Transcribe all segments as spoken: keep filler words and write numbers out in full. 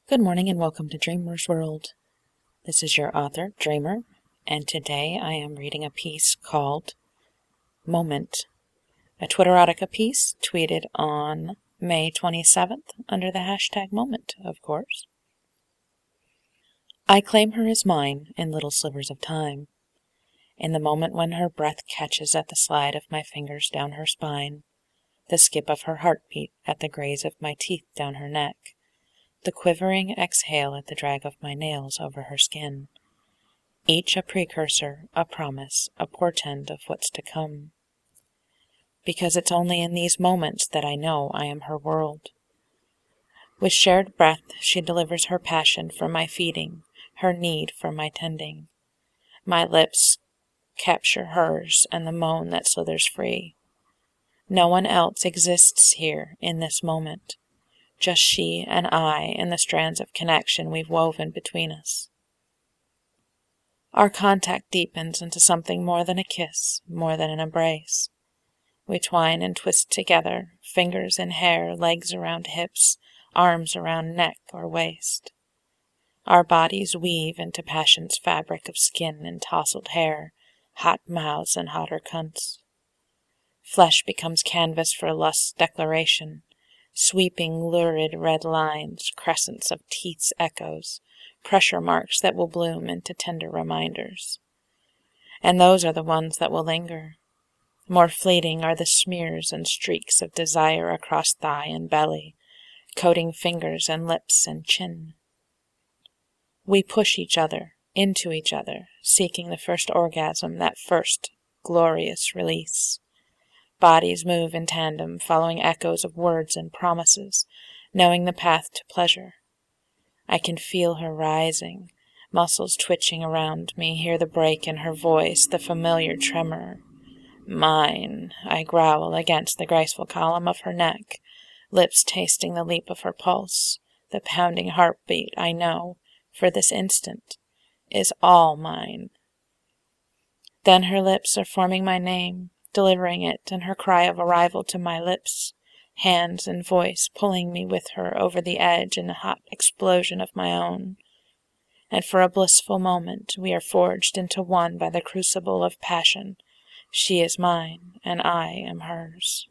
Good morning and welcome to Dreamer's World. This is your author, Dreamer, and today I am reading a piece called Moment, a Twitterotica piece tweeted on May twenty-seventh under the hashtag Moment, of course. I claim her as mine in little slivers of time, in the moment when her breath catches at the slide of my fingers down her spine, the skip of her heartbeat at the graze of my teeth down her neck, the quivering exhale at the drag of my nails over her skin, each a precursor, a promise, a portend of what's to come. Because it's only in these moments that I know I am her world. With shared breath she delivers her passion for my feeding, her need for my tending. My lips capture hers and the moan that slithers free. No one else exists here in this moment. Just she and I and the strands of connection we've woven between us. Our contact deepens into something more than a kiss, more than an embrace. We twine and twist together, fingers in hair, legs around hips, arms around neck or waist. Our bodies weave into passion's fabric of skin and tousled hair, hot mouths and hotter cunts. Flesh becomes canvas for lust's declaration, sweeping lurid red lines, crescents of teeth's echoes, pressure marks that will bloom into tender reminders. And those are the ones that will linger. More fleeting are the smears and streaks of desire across thigh and belly, coating fingers and lips and chin. We push each other, into each other, seeking the first orgasm, that first glorious release. Bodies move in tandem, following echoes of words and promises, knowing the path to pleasure. I can feel her rising, muscles twitching around me, hear the break in her voice, the familiar tremor. Mine, I growl against the graceful column of her neck, lips tasting the leap of her pulse, the pounding heartbeat I know, for this instant, is all mine. Then her lips are forming my name, delivering it and her cry of arrival to my lips, hands and voice pulling me with her over the edge in a hot explosion of my own. And for a blissful moment we are forged into one by the crucible of passion. She is mine, and I am hers.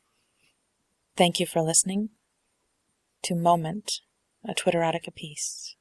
Thank you for listening to Moment, a Twitterotica piece.